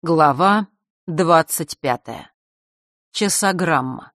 Глава 25. Часограмма.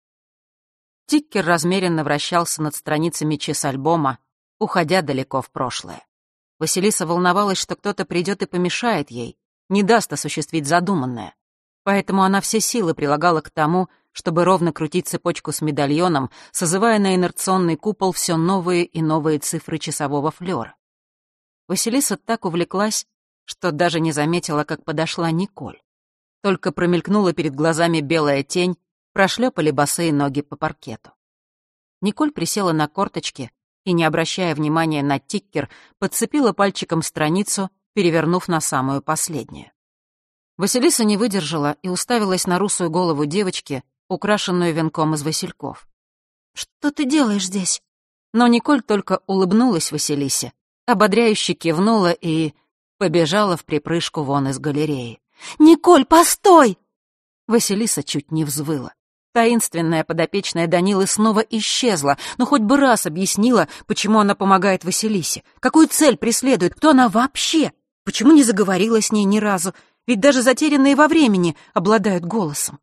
Тиккер размеренно вращался над страницами часальбома, уходя далеко в прошлое. Василиса волновалась, что кто-то придет и помешает ей, не даст осуществить задуманное. Поэтому она все силы прилагала к тому, чтобы ровно крутить цепочку с медальоном, созывая на инерционный купол все новые и новые цифры часового флёра. Василиса так увлеклась, что даже не заметила, как подошла Николь. Только промелькнула перед глазами белая тень, прошлепали босые ноги по паркету. Николь присела на корточки и, не обращая внимания на тиккер, подцепила пальчиком страницу, перевернув на самую последнюю. Василиса не выдержала и уставилась на русую голову девочки, украшенную венком из васильков. «Что ты делаешь здесь?» Но Николь только улыбнулась Василисе, ободряюще кивнула и побежала вприпрыжку вон из галереи. «Николь, постой!» Василиса чуть не взвыла. Таинственная подопечная Данилы снова исчезла, но хоть бы раз объяснила, почему она помогает Василисе, какую цель преследует, кто она вообще, почему не заговорила с ней ни разу, ведь даже затерянные во времени обладают голосом.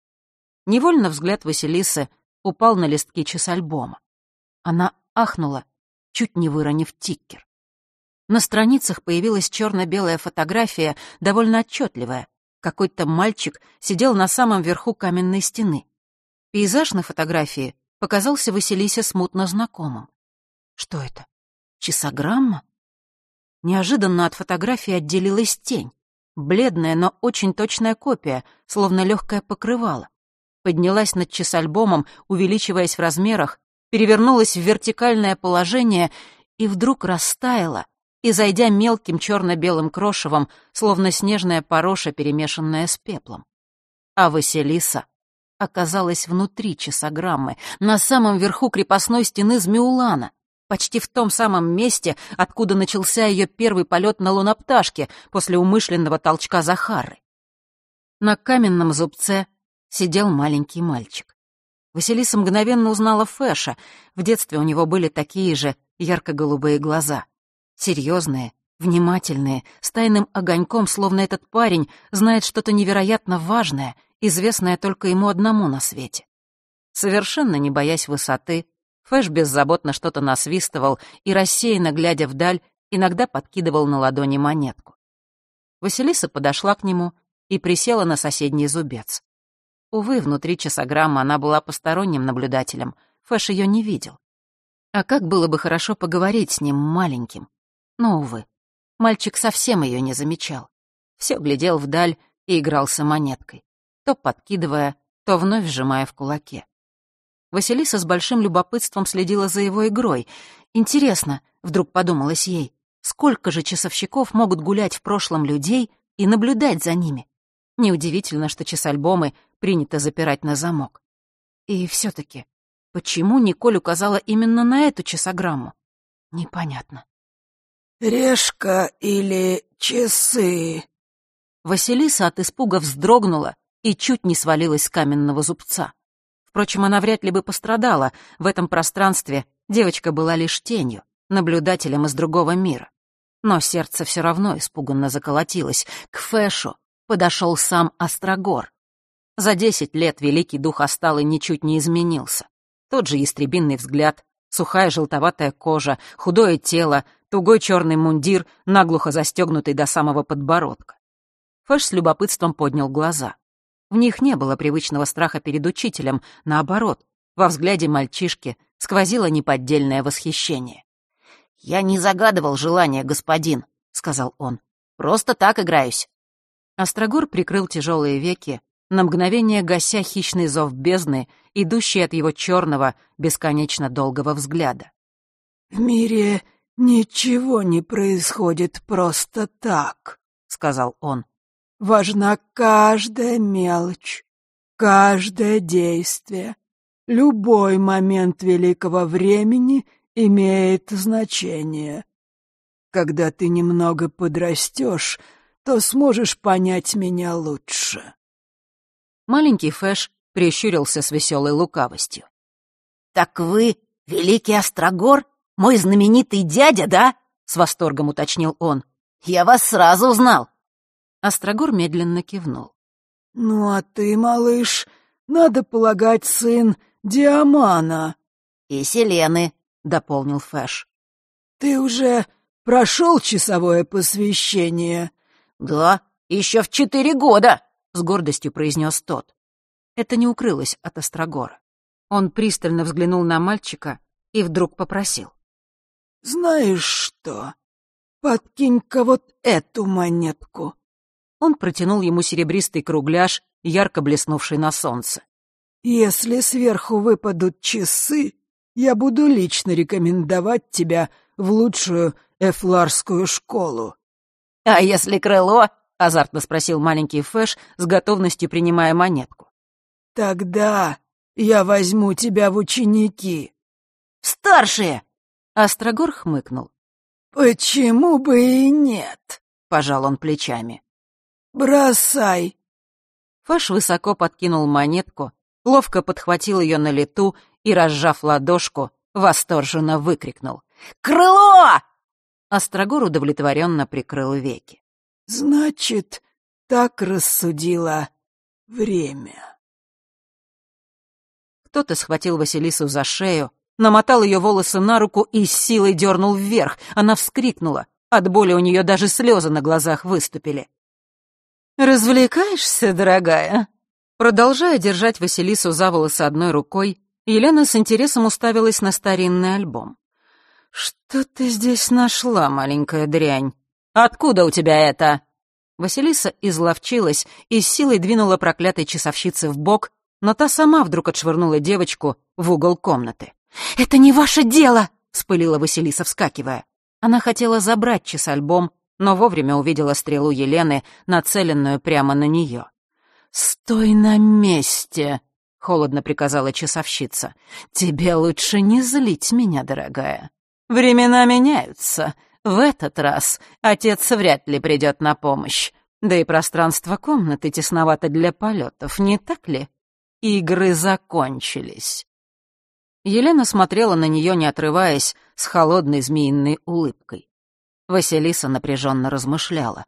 Невольно взгляд Василисы упал на листки часальбома. Она ахнула, чуть не выронив тиккер. На страницах появилась черно-белая фотография, довольно отчетливая. Какой-то мальчик сидел на самом верху каменной стены. Пейзаж на фотографии показался Василисе смутно знакомым. Что это? Часограмма? Неожиданно от фотографии отделилась тень. Бледная, но очень точная копия, словно легкое покрывало. Поднялась над часальбомом, увеличиваясь в размерах, перевернулась в вертикальное положение и вдруг растаяла, и, зайдя мелким черно-белым крошевом, словно снежная пороша, перемешанная с пеплом. А Василиса оказалась внутри часограммы, на самом верху крепостной стены Змеулана, почти в том самом месте, откуда начался ее первый полет на лунопташке после умышленного толчка Захары. На каменном зубце сидел маленький мальчик. Василиса мгновенно узнала Фэша, в детстве у него были такие же ярко-голубые глаза. Серьезные, внимательные, с тайным огоньком, словно этот парень знает что-то невероятно важное, известное только ему одному на свете. Совершенно не боясь высоты, Фэш беззаботно что-то насвистывал и, рассеянно глядя вдаль, иногда подкидывал на ладони монетку. Василиса подошла к нему и присела на соседний зубец. Увы, внутри часограммы она была посторонним наблюдателем, Фэш ее не видел. А как было бы хорошо поговорить с ним маленьким. Но, увы, мальчик совсем ее не замечал. Все глядел вдаль и игрался монеткой, то подкидывая, то вновь сжимая в кулаке. Василиса с большим любопытством следила за его игрой. Интересно, вдруг подумалось ей, сколько же часовщиков могут гулять в прошлом людей и наблюдать за ними? Неудивительно, что часальбомы принято запирать на замок. И все-таки, почему Николь указала именно на эту часограмму? Непонятно. «Решка или часы?» Василиса от испуга вздрогнула и чуть не свалилась с каменного зубца. Впрочем, она вряд ли бы пострадала. В этом пространстве девочка была лишь тенью, наблюдателем из другого мира. Но сердце все равно испуганно заколотилось. К Фэшу подошел сам Острогор. За 10 лет великий дух Асталы ничуть не изменился. Тот же ястребиный взгляд, сухая желтоватая кожа, худое тело, тугой черный мундир, наглухо застегнутый до самого подбородка. Фэш с любопытством поднял глаза. В них не было привычного страха перед учителем, наоборот, во взгляде мальчишки сквозило неподдельное восхищение. «Я не загадывал желания, господин», — сказал он. «Просто так играюсь». Острогор прикрыл тяжелые веки, на мгновение гася хищный зов бездны, идущий от его черного, бесконечно долгого взгляда. «В мире ничего не происходит просто так», — сказал он. «Важна каждая мелочь, каждое действие. Любой момент великого времени имеет значение. Когда ты немного подрастешь, то сможешь понять меня лучше». Маленький Фэш прищурился с веселой лукавостью. «Так вы великий Острогор, мой знаменитый дядя, да?» — с восторгом уточнил он. «Я вас сразу узнал». Острогор медленно кивнул. «Ну а ты, малыш, надо полагать, сын Диамана». «И Селены», — дополнил Фэш. «Ты уже прошел часовое посвящение?» «Да, еще в 4 года», — с гордостью произнес тот. Это не укрылось от Острогора. Он пристально взглянул на мальчика и вдруг попросил. «Знаешь что? Подкинь-ка вот эту монетку». Он протянул ему серебристый кругляш, ярко блеснувший на солнце. «Если сверху выпадут часы, я буду лично рекомендовать тебя в лучшую эфларскую школу». «А если крыло?» — азартно спросил маленький Фэш, с готовностью принимая монетку. «Тогда я возьму тебя в ученики». «Старшие!» Острогор хмыкнул. «Почему бы и нет?» — пожал он плечами. «Бросай». Фэш высоко подкинул монетку, ловко подхватил ее на лету и, разжав ладошку, восторженно выкрикнул. «Крыло!» Острогор удовлетворенно прикрыл веки. «Значит, так рассудило время». Кто-то схватил Василису за шею, намотал ее волосы на руку и с силой дернул вверх. Она вскрикнула. От боли у нее даже слезы на глазах выступили. «Развлекаешься, дорогая?» Продолжая держать Василису за волосы одной рукой, Елена с интересом уставилась на старинный альбом. «Что ты здесь нашла, маленькая дрянь? Откуда у тебя это?» Василиса изловчилась и с силой двинула проклятой часовщице в бок, но та сама вдруг отшвырнула девочку в угол комнаты. «Это не ваше дело!» — вспылила Василиса, вскакивая. Она хотела забрать часальбом, но вовремя увидела стрелу Елены, нацеленную прямо на нее. «Стой на месте!» — холодно приказала часовщица. «Тебе лучше не злить меня, дорогая. Времена меняются. В этот раз отец вряд ли придет на помощь. Да и пространство комнаты тесновато для полетов, не так ли? Игры закончились». Елена смотрела на нее, не отрываясь, с холодной змеиной улыбкой. Василиса напряженно размышляла.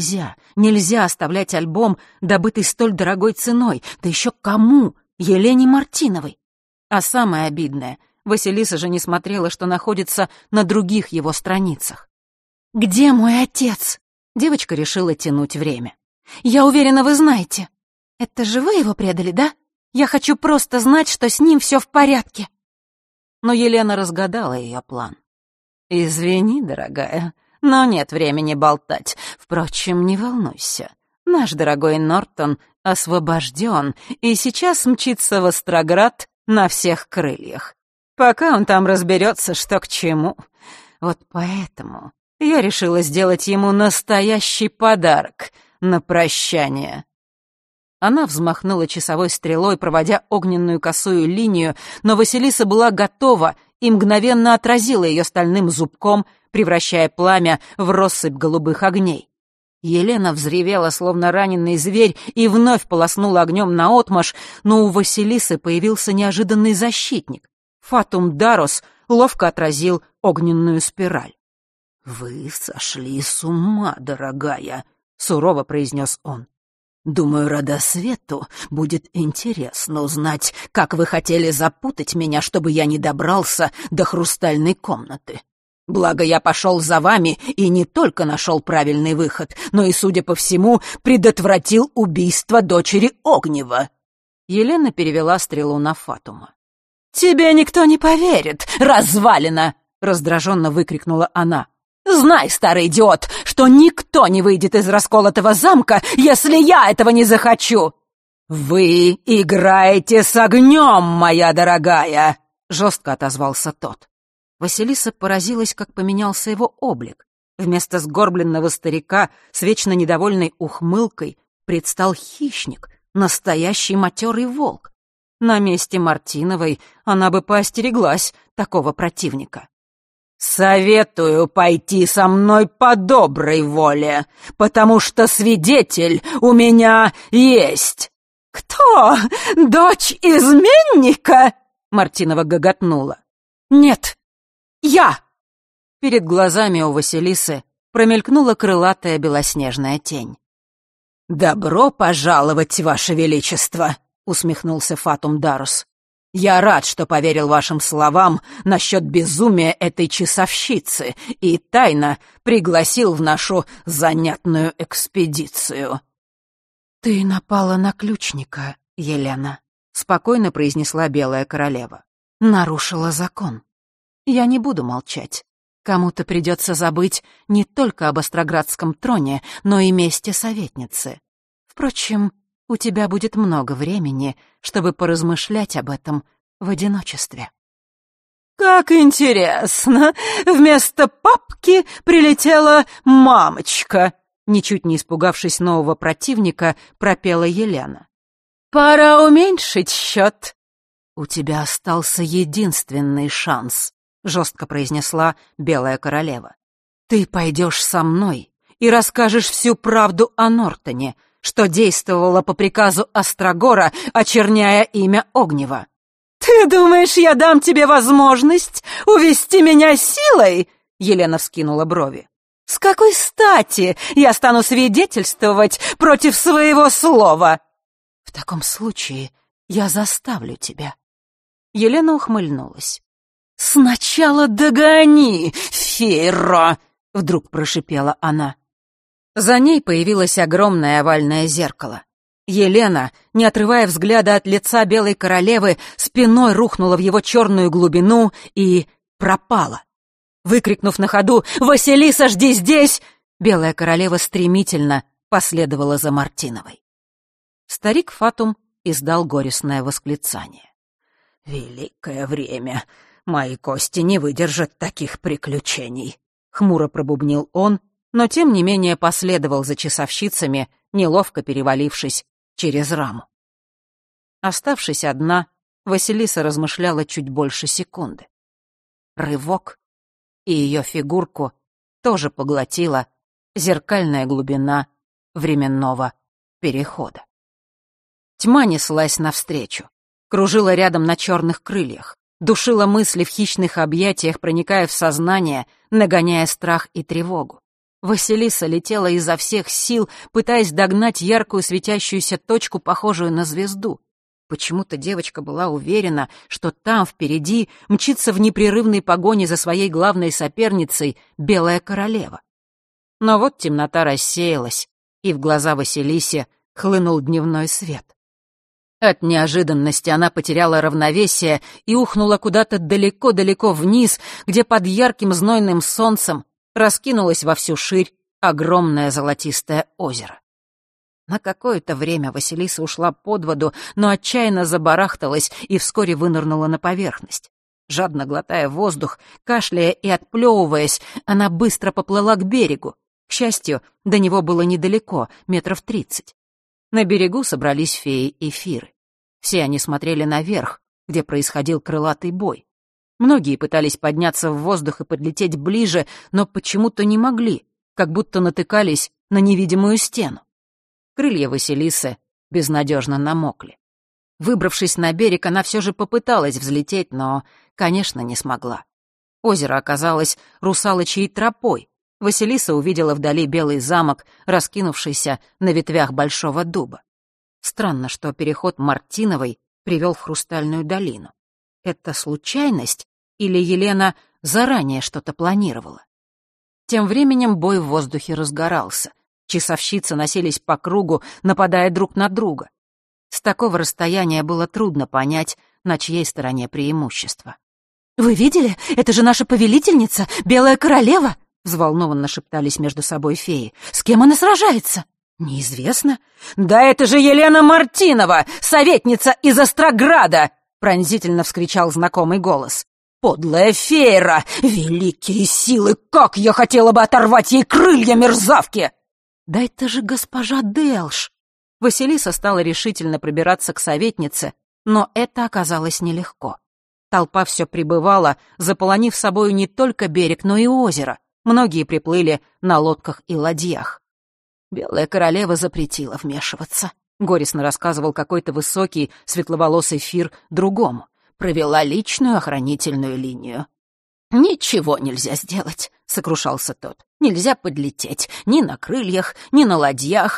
Нельзя оставлять альбом, добытый столь дорогой ценой, да еще кому? Елене Мартиновой. А самое обидное, Василиса же не смотрела, что находится на других его страницах. «Где мой отец?» Девочка решила тянуть время. «Я уверена, вы знаете. Это же вы его предали, да? Я хочу просто знать, что с ним все в порядке». Но Елена разгадала ее план. «Извини, дорогая, но нет времени болтать. Впрочем, не волнуйся. Наш дорогой Нортон освобожден и сейчас мчится в Остроград на всех крыльях. Пока он там разберется, что к чему. Вот поэтому я решила сделать ему настоящий подарок на прощание». Она взмахнула часовой стрелой, проводя огненную косую линию, но Василиса была готова и мгновенно отразила ее стальным зубком, превращая пламя в россыпь голубых огней. Елена взревела, словно раненый зверь, и вновь полоснула огнем наотмашь, но у Василисы появился неожиданный защитник. Фатум Дарос ловко отразил огненную спираль. «Вы сошли с ума, дорогая», — сурово произнес он. «Думаю, Радосвету будет интересно узнать, как вы хотели запутать меня, чтобы я не добрался до хрустальной комнаты. Благо, я пошел за вами и не только нашел правильный выход, но и, судя по всему, предотвратил убийство дочери Огнева». Елена перевела стрелу на Фатума. «Тебе никто не поверит, развалина!» — раздраженно выкрикнула она. «Знай, старый идиот, что никто не выйдет из расколотого замка, если я этого не захочу!» «Вы играете с огнем, моя дорогая!» — жестко отозвался тот. Василиса поразилась, как поменялся его облик. Вместо сгорбленного старика с вечно недовольной ухмылкой предстал хищник, настоящий матерый волк. На месте Мартиновой она бы поостереглась такого противника. «Советую пойти со мной по доброй воле, потому что свидетель у меня есть». «Кто? Дочь изменника?» Мартинова гоготнула. «Нет, я!» Перед глазами у Василисы промелькнула крылатая белоснежная тень. «Добро пожаловать, Ваше Величество!» — усмехнулся Фатум Дарус. «Я рад, что поверил вашим словам насчет безумия этой часовщицы и тайно пригласил в нашу занятную экспедицию». «Ты напала на ключника, Елена», — спокойно произнесла Белая Королева. «Нарушила закон. Я не буду молчать. Кому-то придется забыть не только об Остроградском троне, но и месте советницы. Впрочем, у тебя будет много времени, чтобы поразмышлять об этом в одиночестве». «Как интересно! Вместо папки прилетела мамочка!» Ничуть не испугавшись нового противника, пропела Елена. «Пора уменьшить счет». «У тебя остался единственный шанс», — жестко произнесла Белая Королева. «Ты пойдешь со мной и расскажешь всю правду о Нортоне, что действовала по приказу Острогора, очерняя имя Огнева». «Ты думаешь, я дам тебе возможность увести меня силой?» Елена вскинула брови. «С какой стати я стану свидетельствовать против своего слова?» «В таком случае я заставлю тебя». Елена ухмыльнулась. «Сначала догони, Фейра!» — вдруг прошипела она. За ней появилось огромное овальное зеркало. Елена, не отрывая взгляда от лица Белой Королевы, спиной рухнула в его черную глубину и пропала. Выкрикнув на ходу «Василиса, жди здесь!», Белая Королева стремительно последовала за Мартиновой. Старик Фатум издал горестное восклицание. «Великое время! Мои кости не выдержат таких приключений!» Хмуро пробубнил он, но тем не менее последовал за часовщицами, неловко перевалившись через раму. Оставшись одна, Василиса размышляла чуть больше секунды. Рывок, и ее фигурку тоже поглотила зеркальная глубина временного перехода. Тьма неслась навстречу, кружила рядом на черных крыльях, душила мысли в хищных объятиях, проникая в сознание, нагоняя страх и тревогу. Василиса летела изо всех сил, пытаясь догнать яркую светящуюся точку, похожую на звезду. Почему-то девочка была уверена, что там, впереди, мчится в непрерывной погоне за своей главной соперницей Белая Королева. Но вот темнота рассеялась, и в глаза Василисе хлынул дневной свет. От неожиданности она потеряла равновесие и ухнула куда-то далеко-далеко вниз, где под ярким знойным солнцем раскинулось во всю ширь огромное золотистое озеро. На какое-то время Василиса ушла под воду, но отчаянно забарахталась и вскоре вынырнула на поверхность. Жадно глотая воздух, кашляя и отплевываясь, она быстро поплыла к берегу. К счастью, до него было недалеко, 30 метров. На берегу собрались феи и фиры. Все они смотрели наверх, где происходил крылатый бой. Многие пытались подняться в воздух и подлететь ближе, но почему-то не могли, как будто натыкались на невидимую стену. Крылья Василисы безнадежно намокли. Выбравшись на берег, она все же попыталась взлететь, но, конечно, не смогла. Озеро оказалось русалочьей тропой. Василиса увидела вдали белый замок, раскинувшийся на ветвях большого дуба. Странно, что переход Мартиновой привел в Хрустальную долину. Это случайность или Елена заранее что-то планировала? Тем временем бой в воздухе разгорался. Часовщицы носились по кругу, нападая друг на друга. С такого расстояния было трудно понять, на чьей стороне преимущество. «Вы видели? Это же наша повелительница, Белая Королева!» — взволнованно шептались между собой феи. «С кем она сражается?» «Неизвестно». «Да это же Елена Мартинова, советница из Острограда!» — пронзительно вскричал знакомый голос. «Подлая Фейра! Великие силы! Как я хотела бы оторвать ей крылья, мерзавки!» «Да это же госпожа Делш!» Василиса стала решительно пробираться к советнице, но это оказалось нелегко. Толпа все прибывала, заполонив собою не только берег, но и озеро. Многие приплыли на лодках и ладьях. Белая Королева запретила вмешиваться. Горестно рассказывал какой-то высокий, светловолосый фир другому. Провела личную охранительную линию. «Ничего нельзя сделать», — сокрушался тот. «Нельзя подлететь ни на крыльях, ни на ладьях.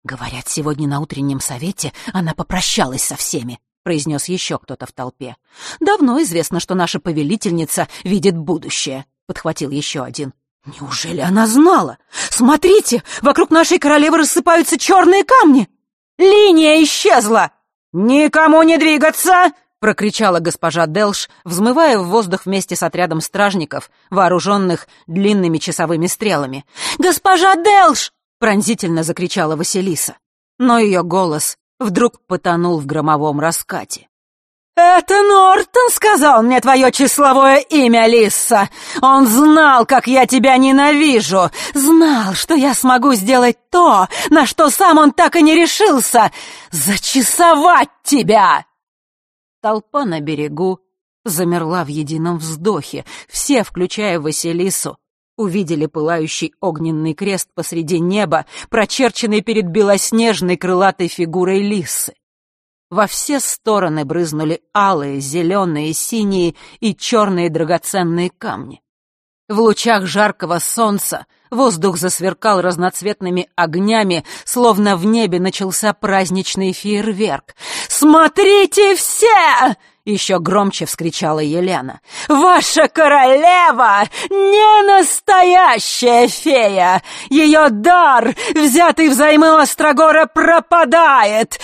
«Говорят, сегодня на утреннем совете она попрощалась со всеми», — произнес еще кто-то в толпе. «Давно известно, что наша повелительница видит будущее», — подхватил еще один. «Неужели она знала? Смотрите, вокруг нашей королевы рассыпаются черные камни! Линия исчезла! Никому не двигаться!» — прокричала госпожа Делш, взмывая в воздух вместе с отрядом стражников, вооруженных длинными часовыми стрелами. «Госпожа Делш!» — пронзительно закричала Василиса. Но ее голос вдруг потонул в громовом раскате. «Это Нортон сказал мне твое числовое имя, Лисса! Он знал, как я тебя ненавижу! Знал, что я смогу сделать то, на что сам он так и не решился! Зачесовать тебя!» Толпа на берегу замерла в едином вздохе. Все, включая Василису, увидели пылающий огненный крест посреди неба, прочерченный перед белоснежной крылатой фигурой лисы. Во все стороны брызнули алые, зеленые, синие и черные драгоценные камни. В лучах жаркого солнца воздух засверкал разноцветными огнями, словно в небе начался праздничный фейерверк. «Смотрите все!» — еще громче вскричала Елена. «Ваша королева не настоящая фея! Ее дар, взятый взаймы у Острогора, пропадает!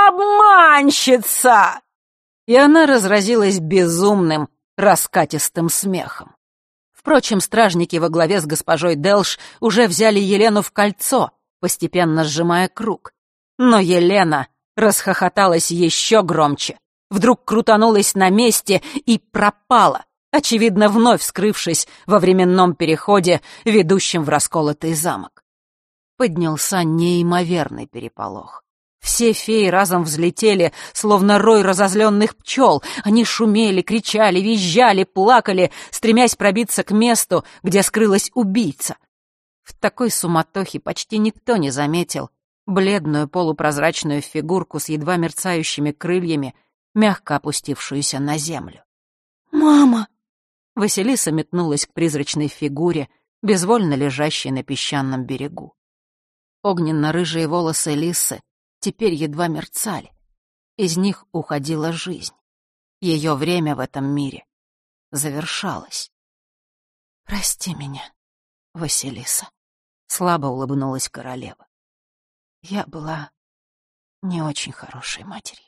Обманщица!» И она разразилась безумным, раскатистым смехом. Впрочем, стражники во главе с госпожой Делш уже взяли Елену в кольцо, постепенно сжимая круг. Но Елена расхохоталась еще громче, вдруг крутанулась на месте и пропала, очевидно, вновь скрывшись во временном переходе, ведущем в расколотый замок. Поднялся неимоверный переполох. Все феи разом взлетели, словно рой разозленных пчел. Они шумели, кричали, визжали, плакали, стремясь пробиться к месту, где скрылась убийца. В такой суматохе почти никто не заметил бледную полупрозрачную фигурку с едва мерцающими крыльями, мягко опустившуюся на землю. «Мама!» Василиса метнулась к призрачной фигуре, безвольно лежащей на песчаном берегу. Огненно-рыжие волосы лисы теперь едва мерцали. Из них уходила жизнь. Ее время в этом мире завершалось. «Прости меня, Василиса», — слабо улыбнулась королева. «Я была не очень хорошей матерью».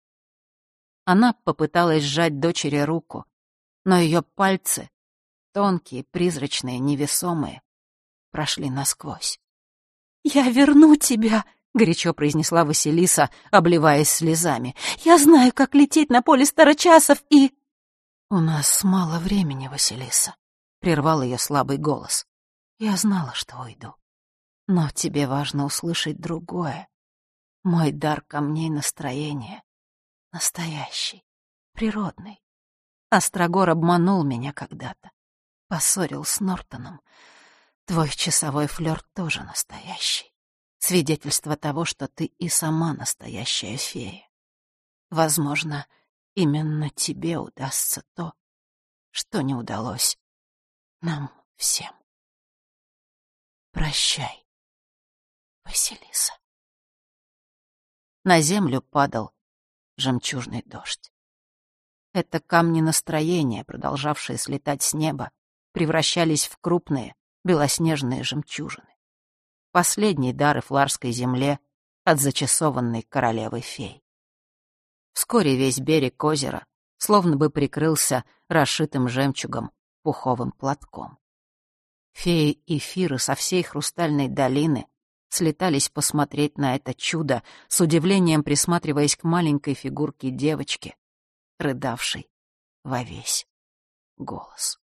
Она попыталась сжать дочери руку, но ее пальцы, тонкие, призрачные, невесомые, прошли насквозь. «Я верну тебя», — горячо произнесла Василиса, обливаясь слезами. «Я знаю, как лететь на поле старочасов и...» «У нас мало времени, Василиса», — прервал ее слабый голос. «Я знала, что уйду. Но тебе важно услышать другое. Мой дар камней настроения настоящий, природный. Острогор обманул меня когда-то, поссорил с Нортоном. Твой часовой флёр тоже настоящий. Свидетельство того, что ты и сама настоящая фея. Возможно, именно тебе удастся то, что не удалось нам всем. Прощай, Василиса». На землю падал жемчужный дождь. Это камни настроения, продолжавшие слетать с неба, превращались в крупные белоснежные жемчужины. Последний дар Эфларской земле от зачесованной королевы-фей. Вскоре весь берег озера словно бы прикрылся расшитым жемчугом пуховым платком. Феи и фиры со всей Хрустальной долины слетались посмотреть на это чудо, с удивлением присматриваясь к маленькой фигурке девочки, рыдавшей во весь голос.